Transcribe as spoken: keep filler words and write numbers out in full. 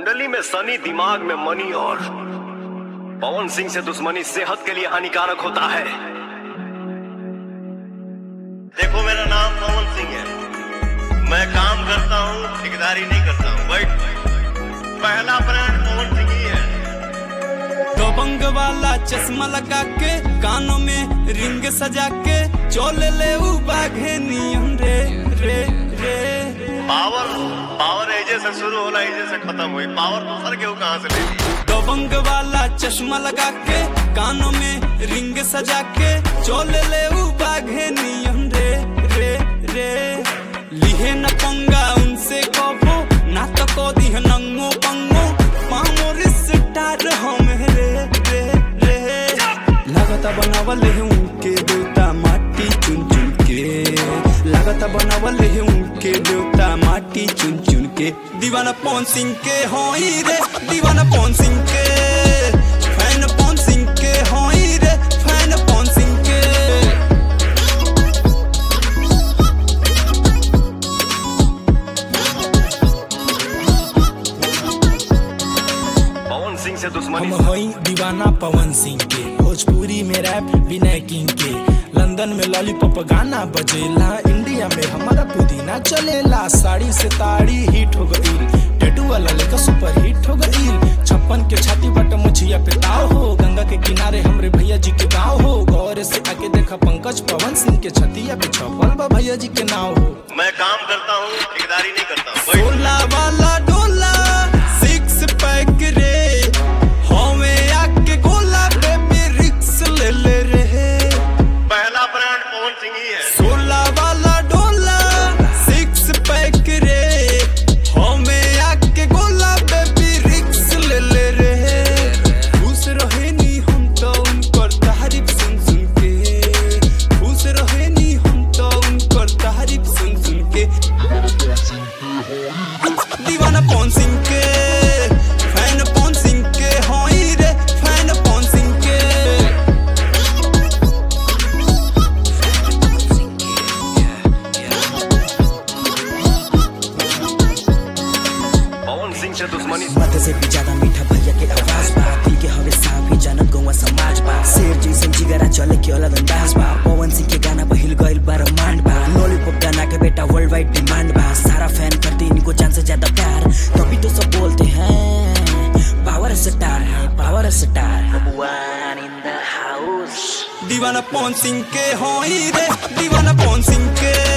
कुंडली में शनि, दिमाग में मनी और पवन सिंह से दुश्मनी सेहत के लिए हानिकारक होता है। देखो मेरा नाम पवन सिंह है, मैं काम करता हूँ, ठेकेदारी नहीं करता हूँ। भाई पहला ब्रांड पवन सिंह ही है। दबंग वाला चश्मा लगा के, कानों में रिंग सजा के, चोले ले बाघे नियम रे रे रे। पावर पावर एजे से शुरू होला, एजे से खत्म हुई। पावर दूसर के कहाँ से ले ली? दबंग वाला चश्मा लगा के, कानों में रिंग सजा के, चोले ले बाघे नियम रे रे रे। लिहे न पंगा उनसे कबो, ना तो को दी नंगो पंगो, पामोर स्टार हम रे रे रे। लागता बनावल है उनके देवता माटी चुन चुन के, लागता बनावल है उनके देवता माटी चुन चुन के। दीवाना पवन सिंह के होई रे, दीवाना पवन सिंह के, फैन पवन सिंह के होई रे, फैन पवन सिंह के। पवन सिंह से दुश्मनी हम होई दीवाना पवन सिंह के। भोजपुरी में रैप विनय किंग के, लंदन में लॉलीपॉप गाना बजेला, इंडिया में हमारा पुदीना चलेला। साड़ी से ताड़ी हिट हो गई, टैटू वाला लेकर सुपर हिट हो गई। छप्पन के छाती बट मुछिया पे ताव हो, गंगा के किनारे हमरे भैया जी के गाँव हो। गौर से आके देखा पंकज पवन सिंह के छतिया पे छपल बा भैया जी के नाव हो। मैं काम करता हूँ, ठेकेदारी नहीं करता हूँ। सोला वाला डोला सिक्स पैक रे, हमें आके गोला बेबी रिक्स ले ले रे। पहला ब्रांड पवन सिंह ही है। सोला वाला डोला सिक्स पैक रे, हमें आके गोला बेबी रिक्स ले ले रे। खुश रहे नी हम तो उनकर तारीफ सुन सुन के, खुश रहे नी हम तो उनकर तारीफ सुन सुन के। दीवाना पवन सिंह के, फैन पवन सिंह के होई रे, फैन पवन सिंह के। पवन सिंह से दुश्मनी मत से भी ज्यादा मीठा भैया के आवाज बा, दिल के हवे साफ ही जानत गौवा समाज बा। शेर जैसन जिगरा चले के अलग अंदाज बा, पवन सिंह के गाना बहिल गइल बा रोमांड बा। लॉलीपॉप गाना के बेटा वर्ल्ड वाइड डिमांड बा, सारा फैन करते इनको जान से ज्यादा प्यार, तभी तो सब बोलते हैं पावर स्टार है, पावर स्टार। दीवाना पवन सिंह के होई रे, दीवाना पवन सिंह के।